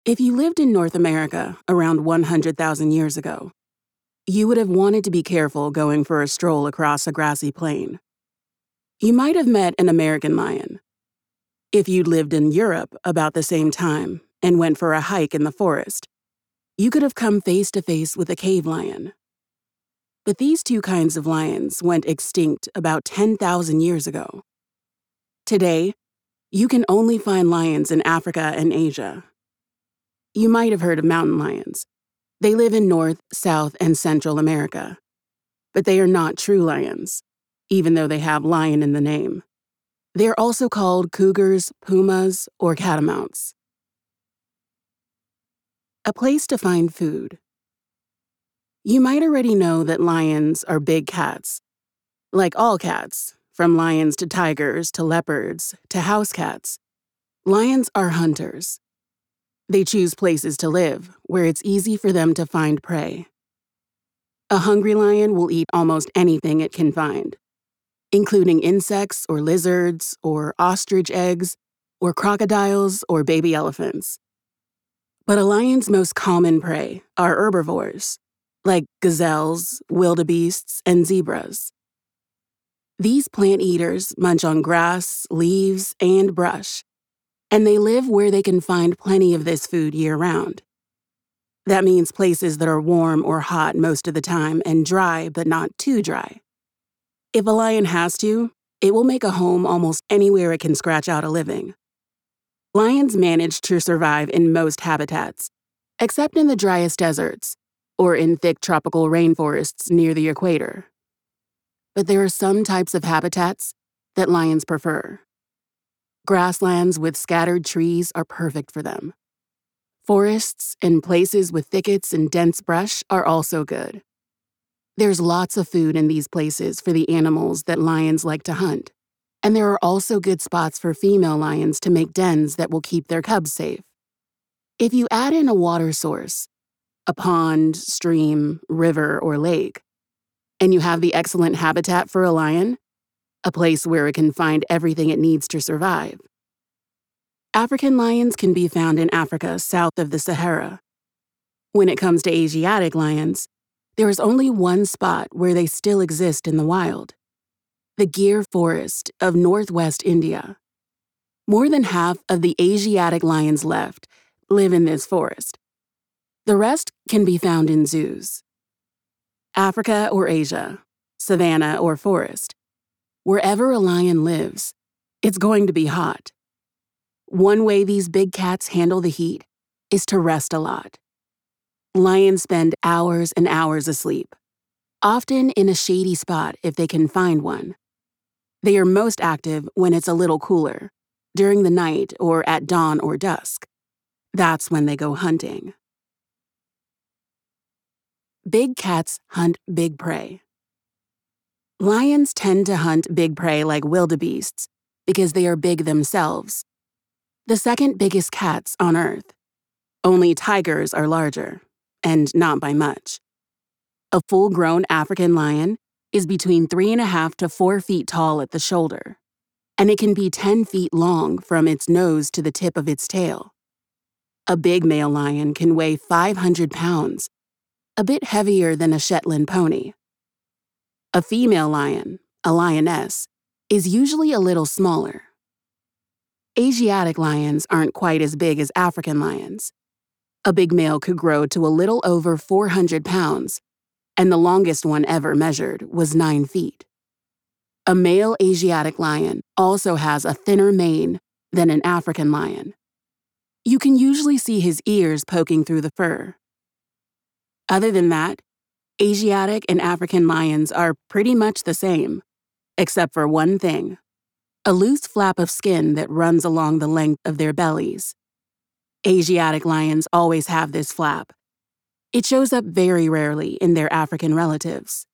If you lived in North America around 100,000 years ago, you would have wanted to be careful going for a stroll across a grassy plain. You might have met an American lion. If you'd lived in Europe about the same time and went for a hike in the forest, you could have come face to face with a cave lion. But these two kinds of lions went extinct about 10,000 years ago. Today, you can only find lions in Africa and Asia. You might have heard of mountain lions. They live in North, South, and Central America. But they are not true lions, even though they have lion in the name. They are also called cougars, pumas, or catamounts. A place to find food. You might already know that lions are big cats. Like all cats, from lions to tigers to leopards to house cats, lions are hunters. They choose places to live where it's easy for them to find prey. A hungry lion will eat almost anything it can find, including insects or lizards or ostrich eggs or crocodiles or baby elephants. But a lion's most common prey are herbivores, like gazelles, wildebeests, and zebras. These plant eaters munch on grass, leaves, and brush, and they live where they can find plenty of this food year-round. That means places that are warm or hot most of the time and dry but not too dry. If a lion has to, it will make a home almost anywhere it can scratch out a living. Lions manage to survive in most habitats, except in the driest deserts or in thick tropical rainforests near the equator. But there are some types of habitats that lions prefer. Grasslands with scattered trees are perfect for them. Forests and places with thickets and dense brush are also good. There's lots of food in these places for the animals that lions like to hunt, and there are also good spots for female lions to make dens that will keep their cubs safe. If you add in a water source, a pond, stream, river, or lake, and you have the excellent habitat for a lion, a place where it can find everything it needs to survive. African lions can be found in Africa south of the Sahara. When it comes to Asiatic lions, there is only one spot where they still exist in the wild: the Gir Forest of northwest India. More than half of the Asiatic lions left live in this forest. The rest can be found in zoos. Africa or Asia, savanna or forest, wherever a lion lives, it's going to be hot. One way these big cats handle the heat is to rest a lot. Lions spend hours and hours asleep, often in a shady spot if they can find one. They are most active when it's a little cooler, during the night or at dawn or dusk. That's when they go hunting. Big cats hunt big prey. Lions tend to hunt big prey like wildebeests because they are big themselves, the second biggest cats on Earth. Only tigers are larger, and not by much. A full-grown African lion is between 3.5 to 4 feet tall at the shoulder, and it can be 10 feet long from its nose to the tip of its tail. A big male lion can weigh 500 pounds, a bit heavier than a Shetland pony. A female lion, a lioness, is usually a little smaller. Asiatic lions aren't quite as big as African lions. A big male could grow to a little over 400 pounds, and the longest one ever measured was 9 feet. A male Asiatic lion also has a thinner mane than an African lion. You can usually see his ears poking through the fur. Other than that, Asiatic and African lions are pretty much the same, except for one thing: a loose flap of skin that runs along the length of their bellies. Asiatic lions always have this flap. It shows up very rarely in their African relatives.